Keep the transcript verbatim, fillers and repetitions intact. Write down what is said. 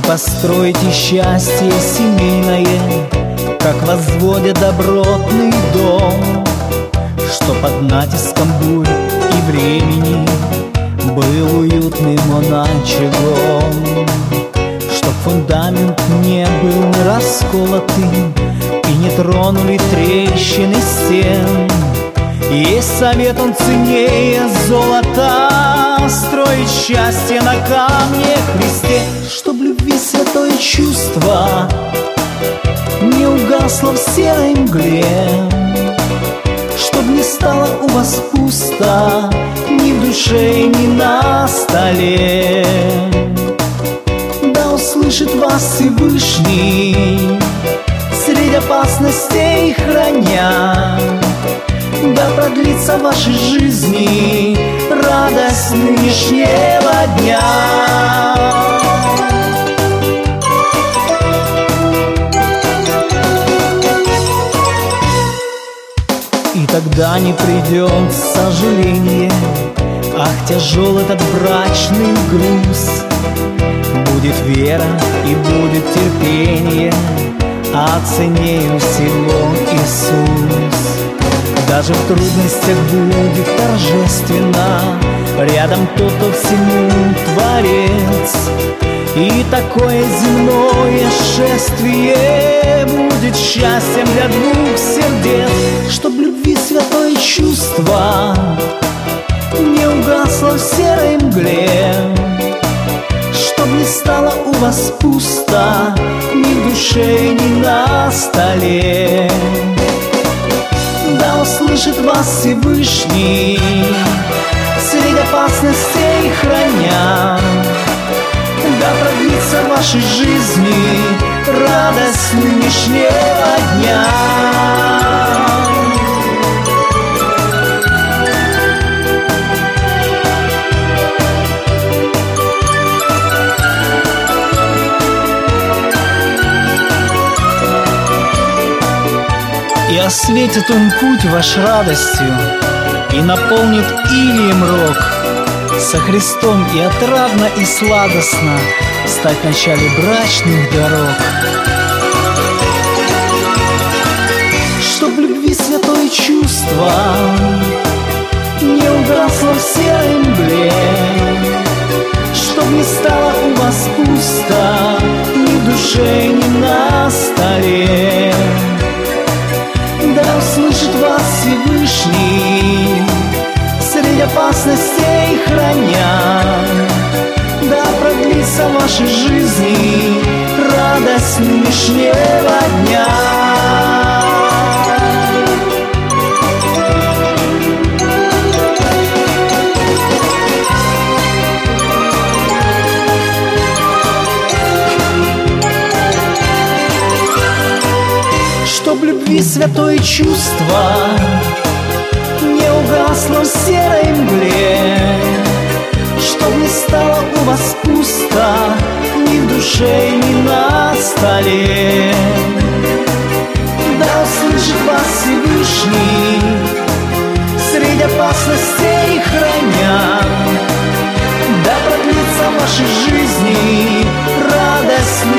построите счастье семейное, как возводят добротный дом, что под натиском бурь и времени был уютным он очагом, чтоб фундамент не был расколотым и не тронули трещины стен. Есть совет, он ценнее золота: строить счастье на камне Христе, чтоб любви святое чувство не угасло в серой мгле, чтоб не стало у вас пусто ни в душе, ни на столе. Да услышит вас Всевышний среди опасностей храня, да продлится в вашей жизни радость нынешнего дня. И тогда не придет сожаление, ах, тяжел этот брачный груз. Будет вера и будет терпение, а ценнее всего Иисус. Даже в трудностях будет торжественно рядом тот, кто всему Творец. И такое земное шествие будет счастьем для двух сердец, чтоб любви святое чувство не угасло в серой мгле, чтоб не стало у вас пусто ни в душе, ни на столе. Да услышит вас Всевышний среди опасностей храня, да продлится в вашей жизни радость нынешнего дня. И осветит он путь ваш радостью, и наполнит илием рог. Со Христом и отрадно, и сладостно стать в начале брачных дорог. Чтоб любви святое чувство не угасло в серой мгле, чтоб не стало у вас пусто ни в душе, ни на столе. Да услышит вас Всевышний среди опасностей храня, да продлится в вашей жизни радость нынешнего дня. Чтоб любви святое чувство не угасло в серой мгле, чтоб не стало у вас пусто ни в душе, ни на столе. Да услышит вас Всевышний среди опасностей храня, да продлится в вашей жизни радость